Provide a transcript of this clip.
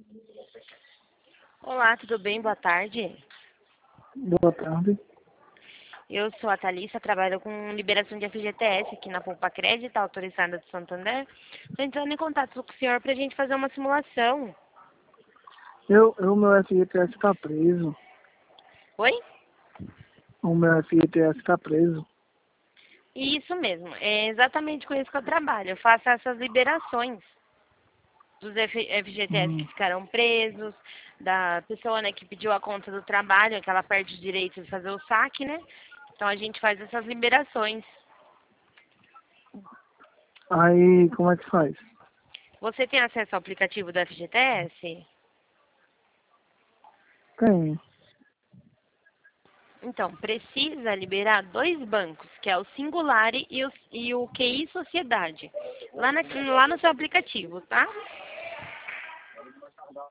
Olá, tudo bem? Boa tarde. Boa tarde. Eu sou a Thalissa, trabalho com liberação de FGTS aqui na Poupa Crédito, autorizada de Santander. Estou entrando em contato com o senhor para a gente fazer uma simulação. Meu FGTS está preso. Oi? O meu FGTS está preso. Isso mesmo, é exatamente com isso que eu trabalho. Eu faço essas liberações dos FGTS que Hum. ficaram presos, da pessoa, né, que pediu a conta do trabalho, que ela perde o direito de fazer o saque, né? Então a gente faz essas liberações. Aí, como é que faz? Você tem acesso ao aplicativo do FGTS? Tem. Então, precisa liberar dois bancos, que é o Singulari e o QI Sociedade, lá no seu aplicativo, tá?